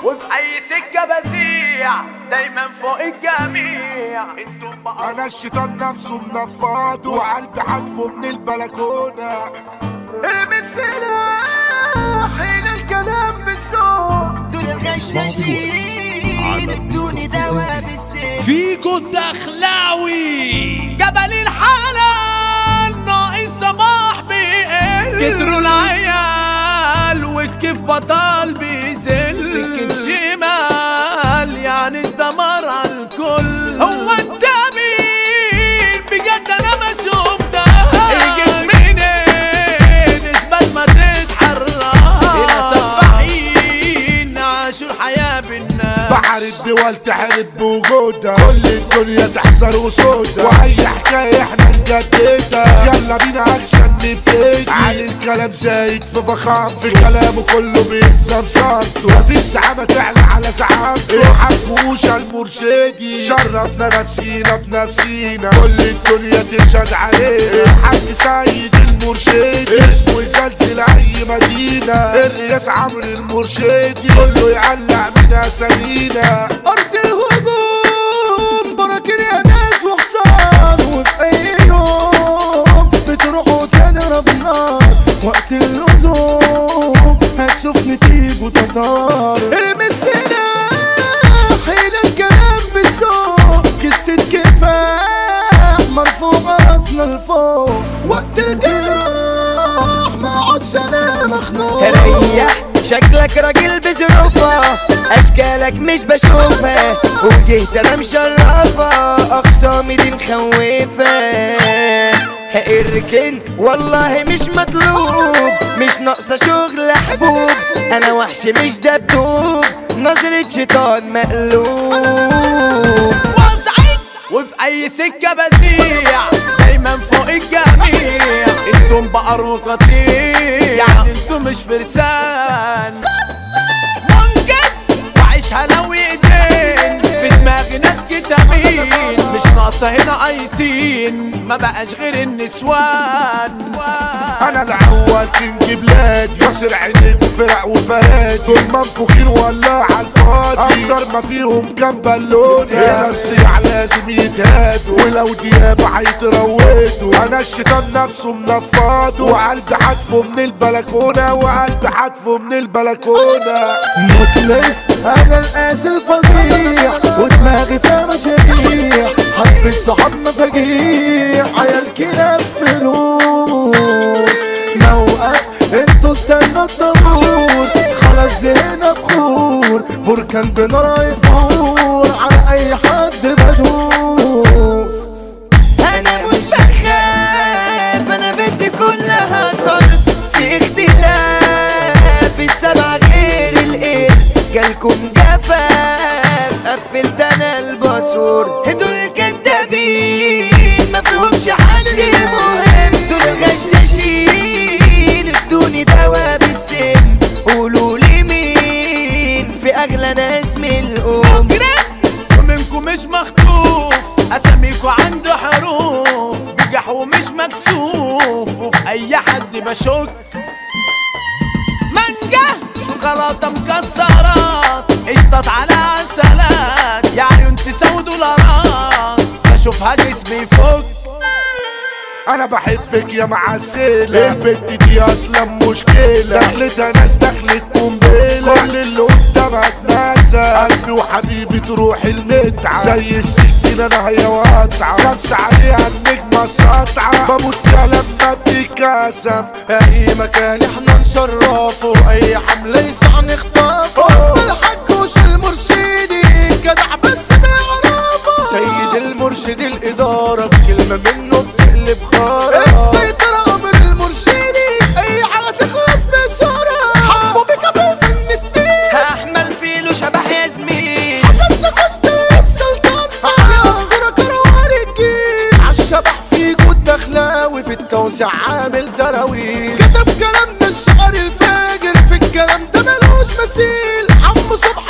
وفي اي سكة بزيع دايما فوق الجميع. انتوا بقى انا الشيطان نفسه منفض وقلبي حدفه من البلكونة. ارمي السلاح هنا الكلام بالذوق. دول الغشاشين ادوني دوا بالسيف. فيكو الدخلاوي جبل الحلال ناقص سماح بيقل. كتروا العيال والكيف بطال بيزل. سكة شمال يعني الدمار على الكل. هو انت مين بجد انا ما شفتك. جيت منين اثبت ما تتحرك. هنا سفاحين عاشوا الحياة بالناس. بحر الدول تحارب بوجودها. كل الدنيا تحذر وسودة. واي حكاية احنا نجددها. يلا بينا اكشن نبتدي. علي الكلام زايد في فخام. في كلامه كله بيلزم صارته. مفيش سعامة تعلى على سعامته. حكوشة المرشدي. شرفنا نفسينا بنفسينا. كل الدنيا تشهد عليه. الحاج سيد المرشدي. اسمه يزلزل اي مدينة. الرياس عمرو المرشدي. كله يعلق من اسامينا. أرض الهجوم براكين يا ناس وحصان. وفي أي يوم بتروحوا تضرب النار. وقت اللزوم هتشوفني تيجوا وتطار. ارمي السلاح هنا الكلام بالذوق. قصة كفاح مرفوع راسنا لفوق. وقت الجراح ما عادش أنا مخنوق. ريح شكلك راجل بظروفها. اشكالك مش بشوفها. وجيت انا مشرفة. اخصامي دي مخوفة. اركن والله مش مطلوب. مش ناقصة شغل حبوب. انا وحش مش دبدوب. نظرة شيطان مقلوب. وفي اي سكة بزيع دايما فوق الجميع. انتم بقر وقطيع يعني انتم مش فرسان. منجز وعيشها لو ايدين. في دماغي ناس كتابين. مش ناقصة هنا ايتين. ما بقاش غير النسوان. انا العوال كنج بلاد. ياسر عينيك وفرق وفراد. دول منفوخين ولا على الفاضي. اكتر ما فيهم كام بالون. هنا الصياع لازم يتهادوا. ولو دياب هيتروتوا. انا الشيطان نفسه منفض. وقلبي حدفه من البلكونة. وقلبي حدفه من البلكونة. متلف انا القاس الفظيع. ودماغي فيها مشاريع. حب الصحاب مفاجيع. عيال كلاب فلوس. موقف انتوا استنوا الطابور. خلاص زينا بخور. بركان بنار يفور. على اي حد بدوس. انا مش بخاف. انا بدي كلها طرد. في اختلاف السبع غير الايه. جالكم جفاف. قفلت انا الباسور. دول كدابين مفهومش حد مهم. دول غشاشين ادوني دوا بالسم. قولوا لي مين في اغلى ناس من الام. ومنكم مش مخطوف. اساميكوا عنده حروف. بجح ومش مكسوف. وفي اي حد بشك. مانجا شوكولاتة مكسرات. قشطات على عسلات. يا عيون تساوي دولارات. بشوفها جسمي فوق. انا بحبك يا معسلة. البنت دي اصلا مشكلة. دخلتها ناس دخلت قنبلة. كل اللي قدامها اتنسى. قلبي وحبيبي تروح المتعة. زي السكينة انا هي وقطعة. لابسة عليها النجمة ساطعة. بموت فيها لما بتتكسف. اي مكان احنا نشرفه. اي حملة يسعى نخطفه. الحاج وش المرشدي جدع بس بيعرفه. سيد المرشد الادارة بكلمة منه بتقلب خارة. السيطرة امر المرشدي. اي حاجة تخلص بشارة. حبه بكفوف النتين. هحمل فيلو شبح يا زميل. حسن سكوستين سلطان. على انظر كروان الجيل. عالشبح في جود دخلاوي. في التوزيع عامل دراويل. كتب كلامنا الشعر الفاجر. في الكلام ده ملوش مثيل. عم صبح